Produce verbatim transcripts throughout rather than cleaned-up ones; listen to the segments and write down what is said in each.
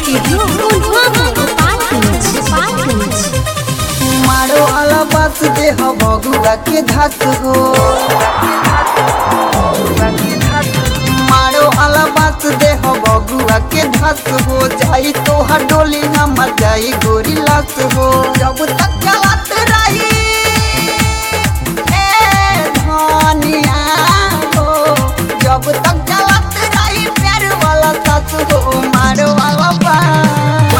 studio मारो वाला बस दे हो बगुआ के धस हो मारो वाला बस दे हो बगुआ के धस हो जाई तो हर डोली हम जाई गोरी लस हो जब तक चलत रही ए धनिया हो जब तक चलत रही प्यार वाला सस हो मारो वाला बस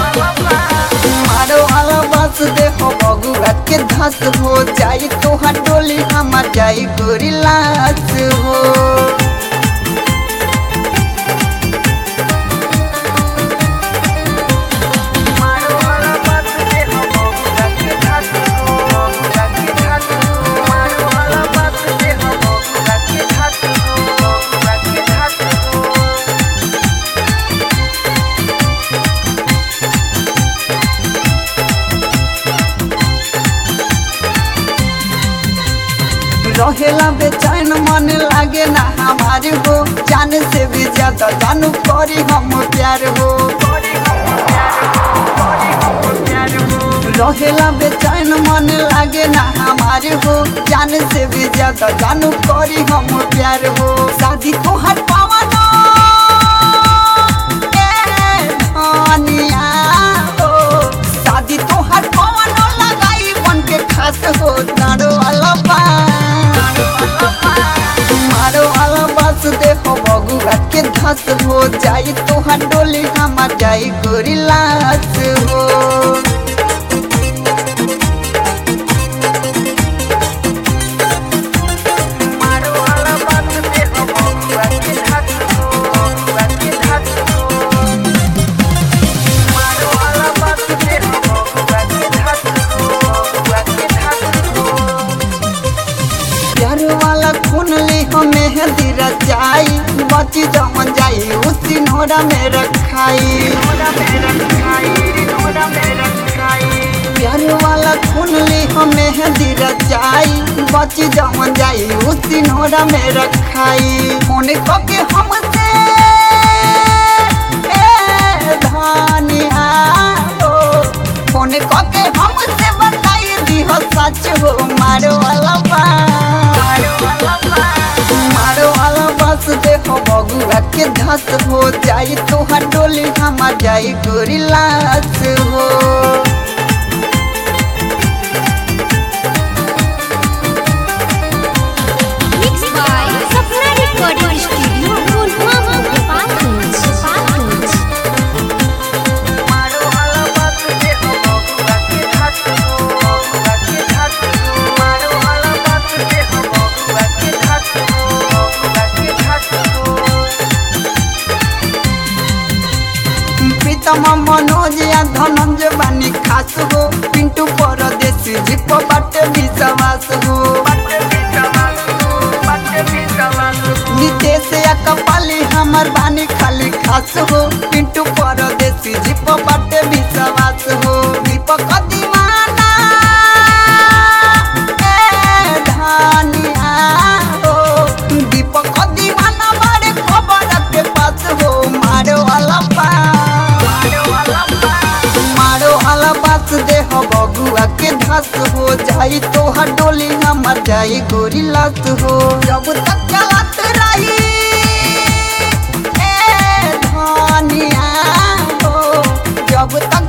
मारो वाला बस देखो बगुआ के धस हो जाई तो हर डोली हम जाई गोरी लाश हो रहेला बेचैन मन लागे ना हमारे हो जान से भी ज्यादा जानू करी हम प्यार हो रहेला बेचैन मन लागे ना हमारे हो जान से भी ज्यादा जानू करी हम प्यार हो शादी तो हर पावना हो शादी तो हर पावना लगाई बन के खास हो नारो अलबा मारो वाला बस देखो बगुआ के धस हो जाई तो हर डोली हम जाई गोरी लाश हो मारो वाला बस देखो बगुआ के धस हो बगुआ के धस हो मारो वाला बस देखो बगुआ के धस हो बगुआ के धस हो प्यार वाला खून ली हमें दिरा जाई बची जमन जाई उसी नोरा में रखाई प्यार वाला खून ली हमें दिरा जाई बची जमन जाई उसी नोरा में रखाई फोन के हमसे ए धनिया हो फोन के हमसे बताई दी हो सच हो मारो वाला मारो वाला बस देखो बगुआ के धस हो जाई तो हर डोली हम जाई गोरी लाश हो मनोज या धनंजय बानी खास हो पिंटू परदेसी जीप बाटे विश्वास हो नितेश या कपाली हमर बानी खाली खास हो पिंटू परदेसी जीप बाटे विश्वास हो दीपक दीवाना ए धनिया हो दीपक दीवाना बड़े खबर के पास हो मारो वाला मारो वाला बात दे हो बगुआ के धस हो जाई तो हर डोली हम जाई गोरी लाश हो जब तक चलत रही ए धनिया हो जब तक